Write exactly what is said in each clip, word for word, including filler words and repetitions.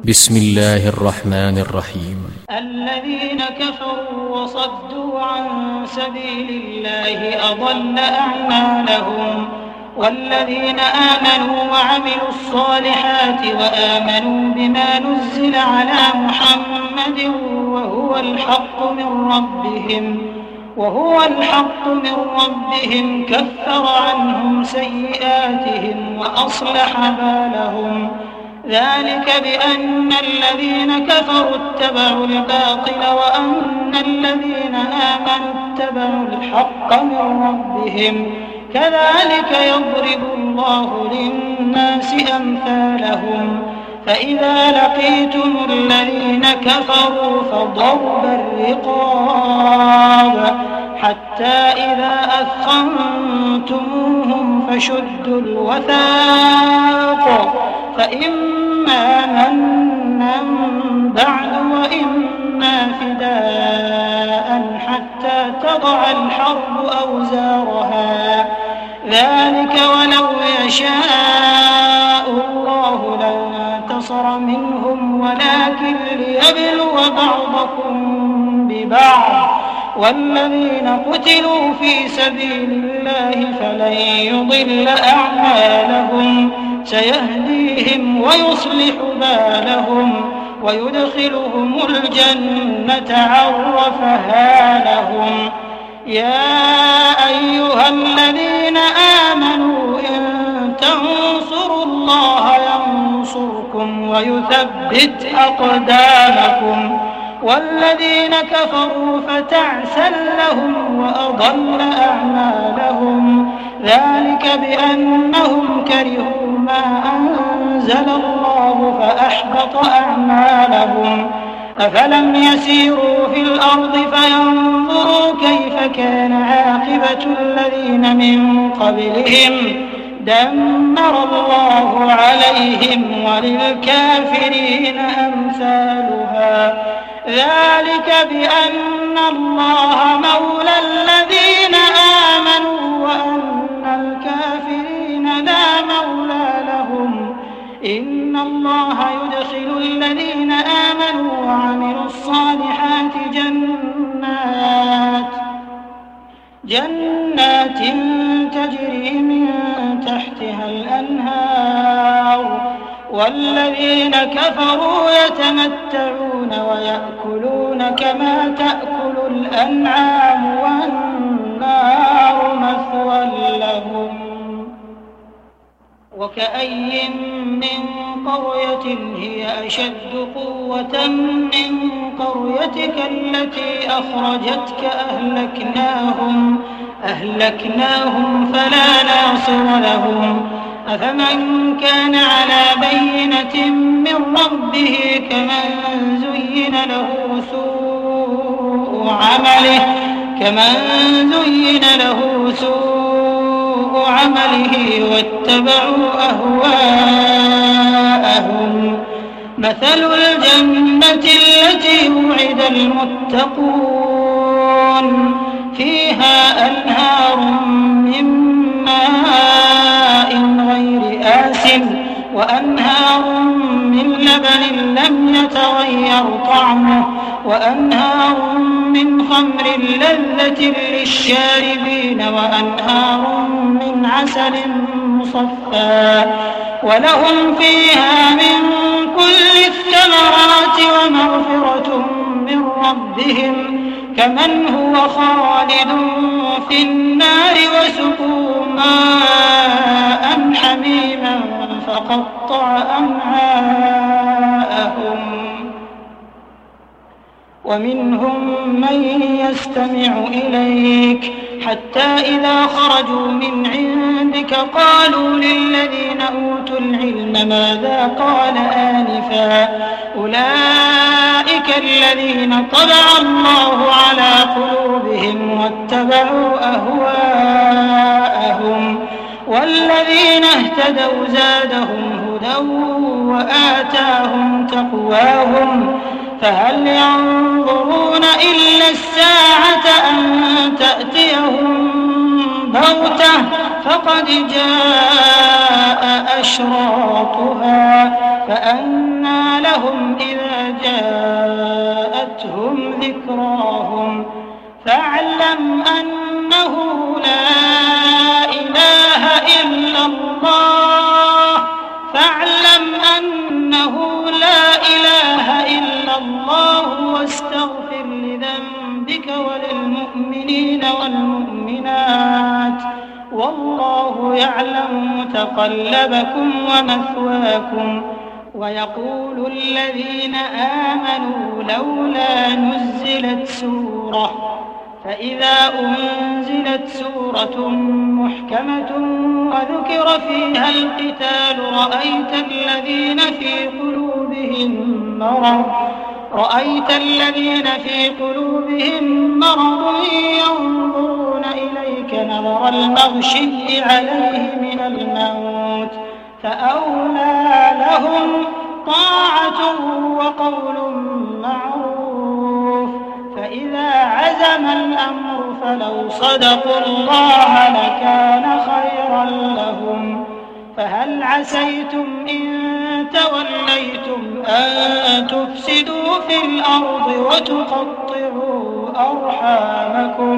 بسم الله الرحمن الرحيم. الذين كفروا وصدوا عن سبيل الله أضل أعمالهم، والذين آمنوا وعملوا الصالحات وآمنوا بما نزل على محمد وهو الحق من ربهم وهو الحق من ربهم كفر عنهم سيئاتهم وأصلح بالهم. ذلك بأن الذين كفروا اتبعوا الباطل وأن الذين آمنوا اتبعوا الحق من ربهم، كذلك يضرب الله للناس أمثالهم. فإذا لقيتم الذين كفروا فضرب الرقاب حتى إذا أثخنتموهم فشدوا الوثاق، فإما منا بعد وإما فداء حتى تضع الحرب أوزارها. ذلك ولو يشاء الله لانتصر منهم ولكن ليبلو بعضكم ببعض، والذين قتلوا في سبيل الله فلن يضل أعمالهم سيهديهم ويصلح بالهم ويدخلهم الجنة عرفها لهم. يا أيها الذين آمنوا إن تنصروا الله ينصركم ويثبت أقدامكم، والذين كفروا فتعسا لهم وأضل أعمالهم. ذلك بأنهم كرهوا ما أنزل الله فأحبط أعمالهم. أفلم يسيروا في الأرض فينظروا كيف كان عاقبة الذين من قبلهم دمر الله عليهم وللكافرين أمثالها. ذلك بأن الله مولى الذين آمنوا وأن الكافرين لا مولى لهم. إن الله يدخل الذين آمنوا وعملوا الصالحات جنات جنات تجري من تحتها الأنهار، والذين كفروا يتمتعون ويأكلون كما تأكل الأنعام والنار مثوى لهم. وكأي من قرية هي أشد قوة من قريتك التي أخرجتك أهلكناهم أهلكناهم فلا ناصر لهم. أفمن كان على بينة من ربه كمن زين له سوء عمله كمن زين له سوء عمله واتبعوا أهواءهم. مثل الجنة التي وعد المتقون فيها أنهار من ماء غير آسن وأنهار من لبن لم يتغير طعمه وأنهار من خمر لذة للشاربين وأنهار من عسل مصفى ولهم فيها من كل الثمرات ومغفرة من ربهم كمن هو خالد في النار وسقوا ماء حميما فقطع أمعاءهم. ومنهم من يستمع إليك حتى إذا خرجوا من عندك قالوا للذين أوتوا العلم ماذا قال آنفا أولئك الذين طبع الله على قلوبهم واتبعوا أهواءهم. والذين اهتدوا زادهم هدى وآتاهم تقواهم. فهل ينظرون إلا الساعة أن تأتيهم بغتة فقد جاء أشراطها فأنى لهم إذا جاءتهم ذكراهم فاعلم أنه لا إله إلا الله فاعلم أنه لا إله إلا الله واستغفر لذنبك وللمؤمنين والمؤمنات والله يعلم متقلبكم ومثواكم. ويقول الذين آمنوا لولا نزلت سورة فإذا أنزلت سورة محكمة وذكر فيها القتال رأيت الذين في قلوبهم مرض رأيت الذين في قلوبهم مرض ينظرون إليك نظر المغشي عليه من الموت فأولى لهم طاعة وقول معروف فإذا عزم الأمر فلو صدقوا الله لكان خيرا لهم. فهل عسيتم إن توليتم أن تفسدوا في الأرض وتقطعوا أرحامكم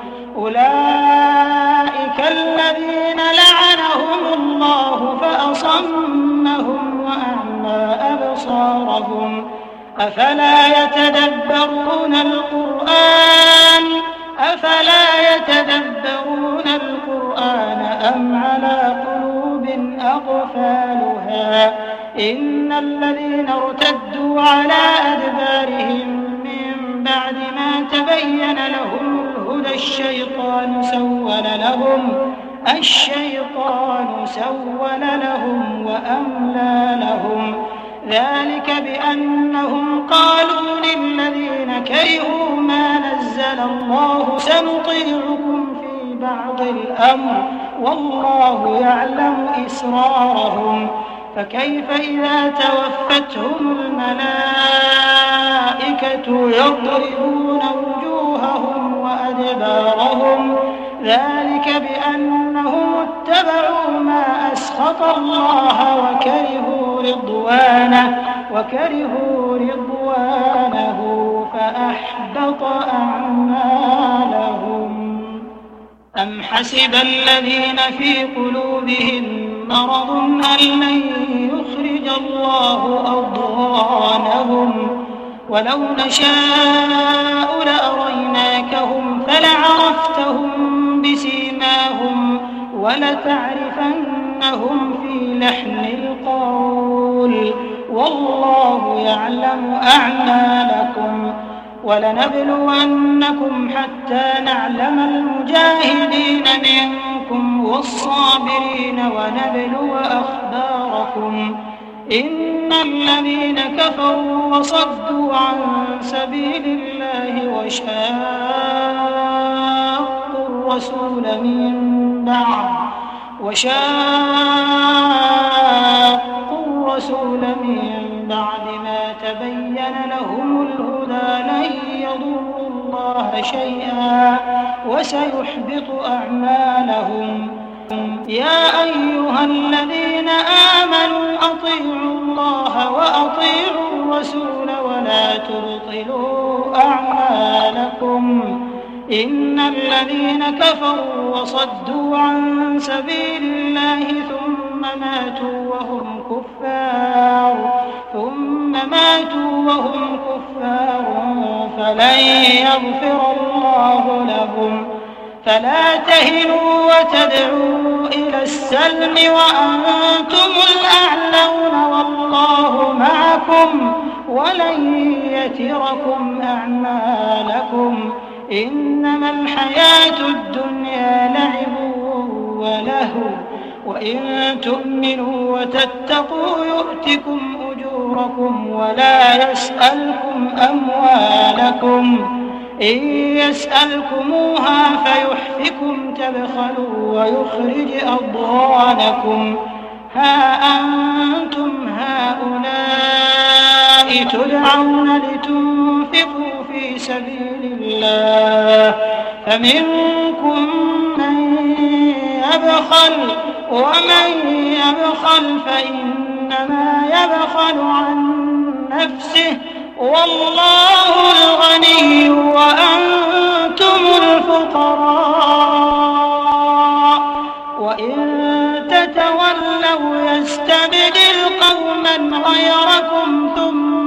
أولئك الذين لعنهم الله فأصمهم وأعمى أبصارهم أفلا يتدبرون القرآن أفلا يتدبرون القرآن أم على قلوب أقفالها إن الذين ارتدوا على أدبارهم من بعد ما تبين لهم الهدى الشيطان سول لهم الشيطان سول لهم وأملى لهم ذلك بأنهم قالوا للذين كرهوا ما نزل الله سنطيعكم في بعض الأمر والله يعلم إسرارهم فكيف إذا توفتهم الملائكة يضربون وجوههم وأدبارهم ذلك بأنهم اتبعوا ما أسخط الله وكرهوا رضوانه وكرهوا رضوانه فأحبط أعمالهم. أم حسب الذين في قلوبهم مرض أن لن يخرج الله أضغانهم ولو نشاء لأريناكهم فلعرفتهم بسيماهم ولتعرفنهم في لحن القول والله يعلم أعمالكم. ولنبلونكم حتى نعلم المجاهدين منكم والصابرين ونبلو أخباركم إن الذين كفروا وصدوا عن سبيل الله وشاقوا الرسول من بعد وشاقوا الرسول من بعد ما تبين لهم الهدى لن يضروا الله شيئا وسيحبط أعمالهم. يا أيها الذين آمنوا أطيعوا الله وأطيعوا الرسول ولا تبطلوا أعمالكم إن الذين كفروا وصدوا عن سبيل الله ثم ماتوا وهم كفار ثم ماتوا وهم كفار فلن يغفر الله لهم. فلا تهنوا وتدعوا إلى السلم وأنتم الأعلون والله معكم ولن يتركم أعمالكم إنما الحياة الدنيا لعب ولهو وإن تؤمنوا وتتقوا يؤتكم أجوركم ولا يسألكم أموالكم إن يسألكموها فيحفكم تبخلوا ويخرج أضغانكم ها أنتم هؤلاء تدعون لتنفقوا في سبيل الله فمنكم من يبخل ومن يبخل فإنما يبخل عن نفسه والله الغني وأنتم الفقراء وإن تتولوا يستبدل قوما غيركم ثم